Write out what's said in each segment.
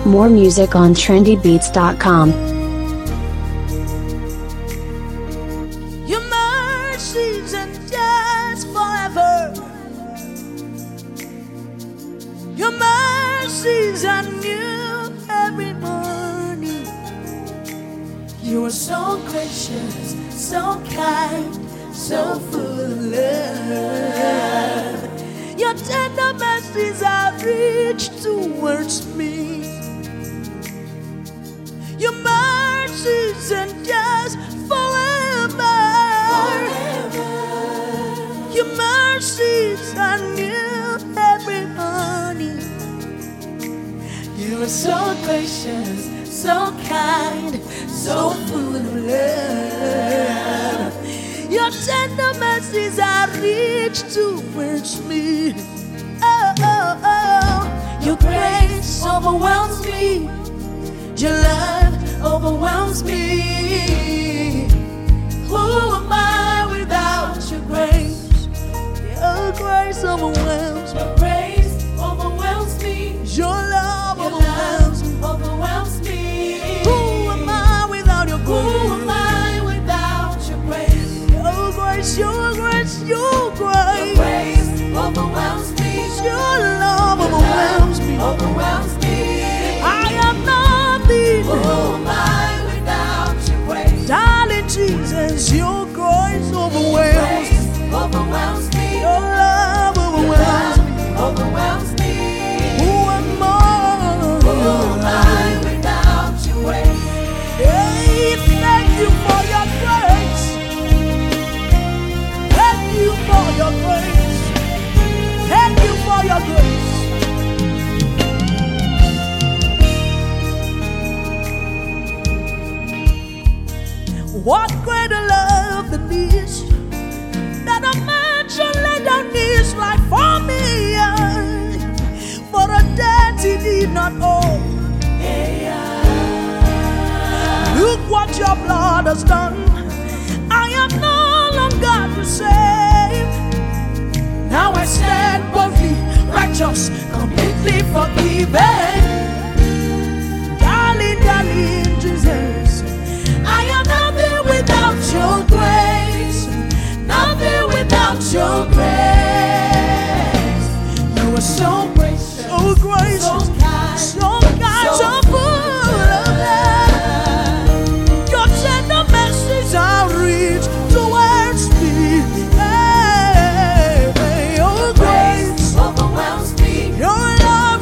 More music on trendybeats.com. Your mercies endures forever. Your mercies are new every morning. You are so gracious, so kind, so full of love. Your tender mercies are rich towards me. Your mercies endures forever. Your mercies are new every morning. You are so gracious, so kind, so full of love. Your tender mercies are rich towards me. Oh, oh, oh. Your grace overwhelms me. Your love overwhelms me. Who am I without your grace? Your grace overwhelms me. Your grace overwhelms me. Your love overwhelms me. Who am I without your grace? Who am I without your grace? Your grace, your grace, your grace. Your grace overwhelms me. Your love overwhelms me. Overwhelms me. I am nothing. Who am I without your grace? Darling Jesus, your grace overwhelms me. Overwhelms me. Your love overwhelms me. Overwhelms me. Who am I? Who am I without your grace? Hey, thank you for your grace. Thank you for your grace. Thank you for your grace. What greater love than this, that a man should lay down his life for me, for a debt he did not owe. Look what your blood has done. I am no longer the same. Now I stand boldly, righteous, completely forgiven. Darling, darling Jesus, I am nothing without your grace. Nothing without your grace. You are so gracious, so gracious, so kind, so full of love. Your tender mercies are rich towards me. Hey, your grace overwhelms me. Your love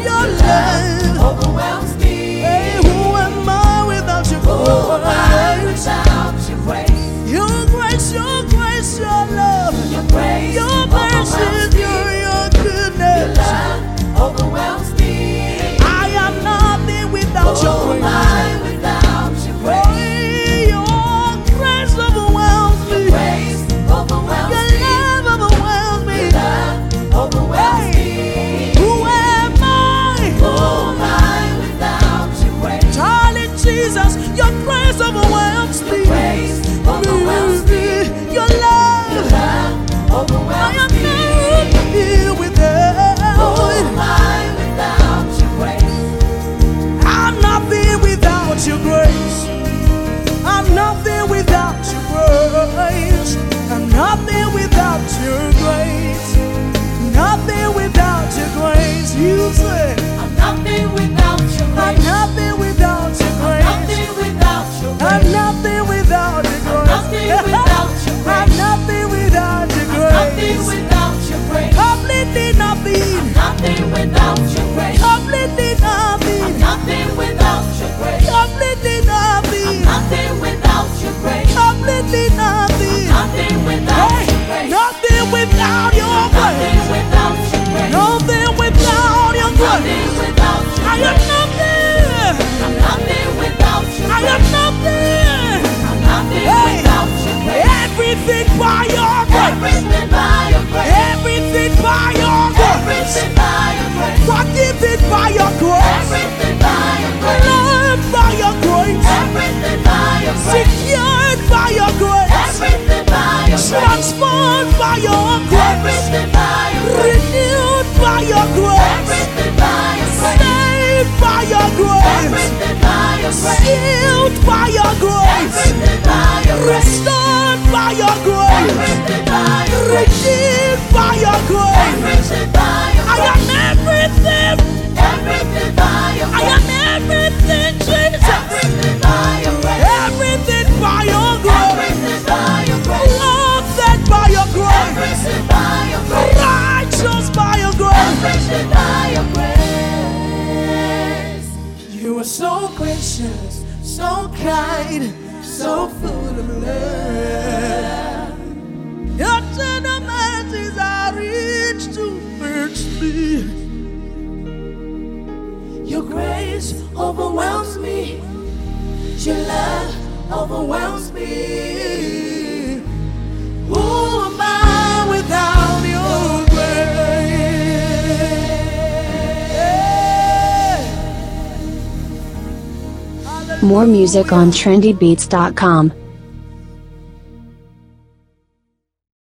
overwhelms me. Hey, who am I without your grace? Who am I without your grace? Your grace, your grace, your love, your grace, your mercy, your goodness. Your love overwhelms me. I am nothing without your grace. Who am I without your grace? Oh, your grace overwhelms me. Your grace overwhelms me. Your love overwhelms me. Your love overwhelms me. Who am I? Who am I without your grace? Darling Jesus, your grace overwhelms me. Your grace overwhelms me. Your love overwhelms me. I am nothing without. Who am I without your grace? I'm nothing without your grace. I'm nothing without your grace. I'm nothing without your grace. Nothing without your grace. You say I'm nothing without your grace. I'm nothing without your grace. Nothing without your grace. I'm nothing without your grace. Nothing without your grace. I'm nothing without your grace. Nothing without your grace. Completely nothing. Nothing without your grace. Completely nothing. Nothing without your grace. Completely nothing. Nothing without your grace. Completely nothing. Nothing without your grace. Nothing without your grace. Nothing without your grace. Nothing without your grace. Nothing without your grace. I am nothing. I'm nothing without your grace. I am nothing. I'm nothing without your grace. Everything by your grace. Everything by your grace. Everything by your grace. Everything by your grace. Forgiven by your grace. Everything by your grace. Loved by your grace. Everything by your grace. Secured by your grace. Everything by your grace. Transformed by your grace. Everything by your grace. Renewed by your grace. Everything by your grace. Saved by your grace. Sealed by your grace, restored by your grace, redeemed by your grace. I am everything. I am everything, Jesus. Everything by your grace. Loved by your grace. Righteous by your grace. You are so gracious, so kind, so full of love. Your tender mercies are rich towards me. Your grace overwhelms me. Your love overwhelms me. Who am I without your grace? More music on trendybeats.com.